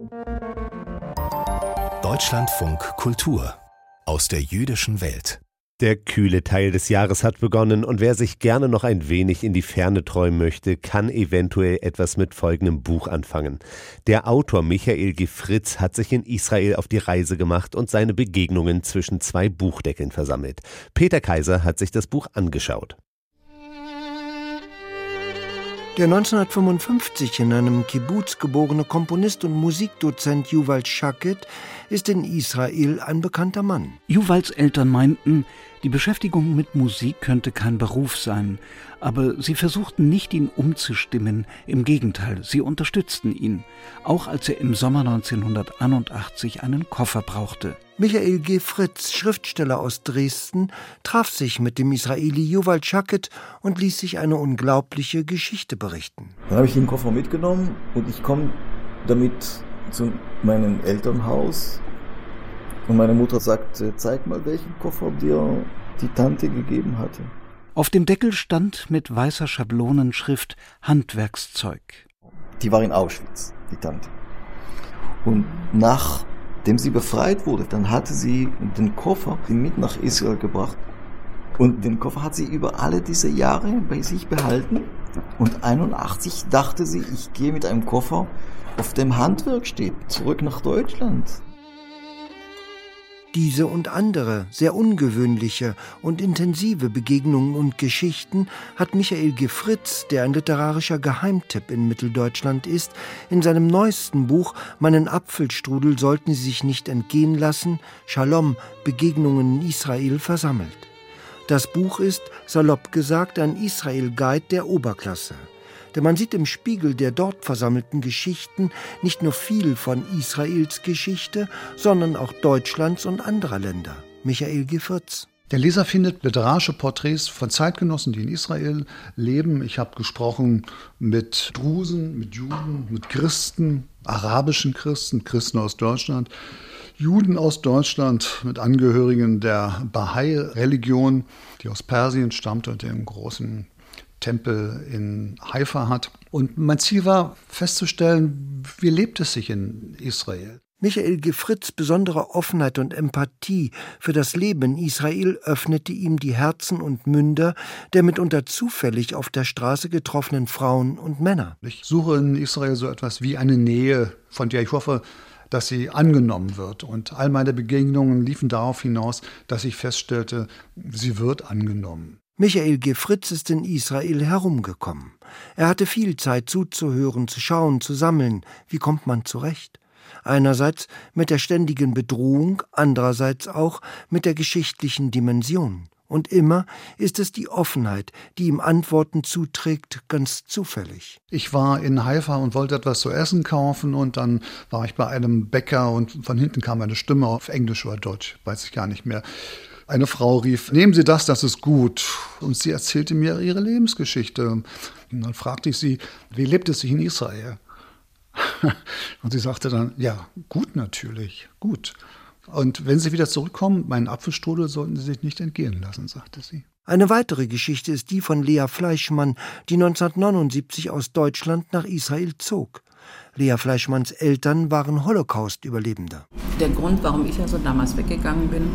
Deutschlandfunk Kultur aus der jüdischen Welt. Der kühle Teil des Jahres hat begonnen und wer sich gerne noch ein wenig in die Ferne träumen möchte, kann eventuell etwas mit folgendem Buch anfangen. Der Autor Michael G. Fritz hat sich in Israel auf die Reise gemacht und seine Begegnungen zwischen zwei Buchdeckeln versammelt. Peter Kaiser hat sich das Buch angeschaut. Der 1955 in einem Kibbuz geborene Komponist und Musikdozent Yuval Shaked ist in Israel ein bekannter Mann. Yuvals Eltern meinten, die Beschäftigung mit Musik könnte kein Beruf sein, aber sie versuchten nicht, ihn umzustimmen. Im Gegenteil, sie unterstützten ihn, auch als er im Sommer 1981 einen Koffer brauchte. Michael G. Fritz, Schriftsteller aus Dresden, traf sich mit dem Israeli Yuval Shaked und ließ sich eine unglaubliche Geschichte berichten. Dann habe ich den Koffer mitgenommen und ich komme damit zu meinem Elternhaus. Und meine Mutter sagte, zeig mal, welchen Koffer dir die Tante gegeben hatte. Auf dem Deckel stand mit weißer Schablonenschrift Handwerkszeug. Die war in Auschwitz, die Tante. Und nachdem sie befreit wurde, dann hatte sie den Koffer mit nach Israel gebracht. Und den Koffer hat sie über alle diese Jahre bei sich behalten. Und 1981 dachte sie, ich gehe mit einem Koffer, auf dem Handwerk steht, zurück nach Deutschland. Diese und andere, sehr ungewöhnliche und intensive Begegnungen und Geschichten hat Michael G. Fritz, der ein literarischer Geheimtipp in Mitteldeutschland ist, in seinem neuesten Buch »Meinen Apfelstrudel sollten Sie sich nicht entgehen lassen« Shalom, Begegnungen in Israel versammelt. Das Buch ist, salopp gesagt, ein Israel-Guide der Oberklasse. Denn man sieht im Spiegel der dort versammelten Geschichten nicht nur viel von Israels Geschichte, sondern auch Deutschlands und anderer Länder. Michael G. Fritz. Der Leser findet literarische Porträts von Zeitgenossen, die in Israel leben. Ich habe gesprochen mit Drusen, mit Juden, mit Christen, arabischen Christen, Christen aus Deutschland, Juden aus Deutschland, mit Angehörigen der Bahai-Religion, die aus Persien stammt und den großen Tempel in Haifa hat. Und mein Ziel war festzustellen, wie lebt es sich in Israel. Michael G. Fritz' besondere Offenheit und Empathie für das Leben in Israel öffnete ihm die Herzen und Münder der mitunter zufällig auf der Straße getroffenen Frauen und Männer. Ich suche in Israel so etwas wie eine Nähe, von der ich hoffe, dass sie angenommen wird. Und all meine Begegnungen liefen darauf hinaus, dass ich feststellte, sie wird angenommen. Michael G. Fritz ist in Israel herumgekommen. Er hatte viel Zeit zuzuhören, zu schauen, zu sammeln. Wie kommt man zurecht? Einerseits mit der ständigen Bedrohung, andererseits auch mit der geschichtlichen Dimension. Und immer ist es die Offenheit, die ihm Antworten zuträgt, ganz zufällig. Ich war in Haifa und wollte etwas zu essen kaufen und dann war ich bei einem Bäcker und von hinten kam eine Stimme auf Englisch oder Deutsch, weiß ich gar nicht mehr. Eine Frau rief, nehmen Sie das ist gut. Und sie erzählte mir ihre Lebensgeschichte. Und dann fragte ich sie, wie lebt es sich in Israel? Und sie sagte dann, ja, gut natürlich, gut. Und wenn Sie wieder zurückkommen, meinen Apfelstrudel sollten Sie sich nicht entgehen lassen, sagte sie. Eine weitere Geschichte ist die von Lea Fleischmann, die 1979 aus Deutschland nach Israel zog. Lea Fleischmanns Eltern waren Holocaust-Überlebender. Der Grund, warum ich also damals weggegangen bin,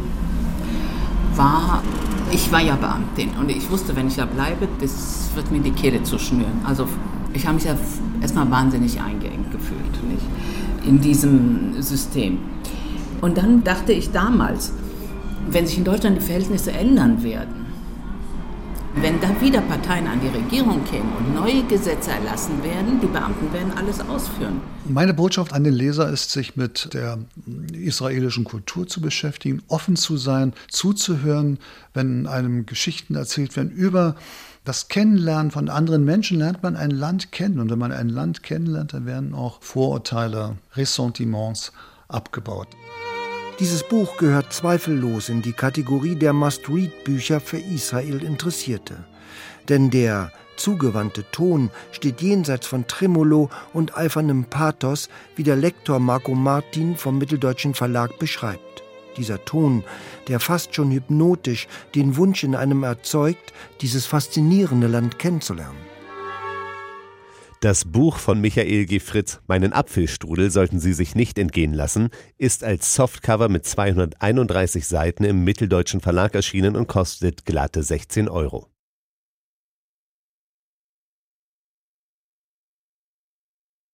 war, ich war ja Beamtin und ich wusste, wenn ich da bleibe, das wird mir die Kehle zuschnüren. Also ich habe mich ja erstmal wahnsinnig eingeengt gefühlt, nicht? In diesem System. Und dann dachte ich damals, wenn sich in Deutschland die Verhältnisse ändern werden, wenn da wieder Parteien an die Regierung kämen und neue Gesetze erlassen werden, die Beamten werden alles ausführen. Meine Botschaft an den Leser ist, sich mit der israelischen Kultur zu beschäftigen, offen zu sein, zuzuhören, wenn einem Geschichten erzählt werden. Über das Kennenlernen von anderen Menschen lernt man ein Land kennen. Und wenn man ein Land kennenlernt, dann werden auch Vorurteile, Ressentiments abgebaut. Dieses Buch gehört zweifellos in die Kategorie der Must-Read-Bücher für Israel-Interessierte. Denn der zugewandte Ton steht jenseits von Tremolo und eifernem Pathos, wie der Lektor Marco Martin vom Mitteldeutschen Verlag beschreibt. Dieser Ton, der fast schon hypnotisch den Wunsch in einem erzeugt, dieses faszinierende Land kennenzulernen. Das Buch von Michael G. Fritz, Meinen Apfelstrudel sollten Sie sich nicht entgehen lassen, ist als Softcover mit 231 Seiten im Mitteldeutschen Verlag erschienen und kostet glatte 16 €.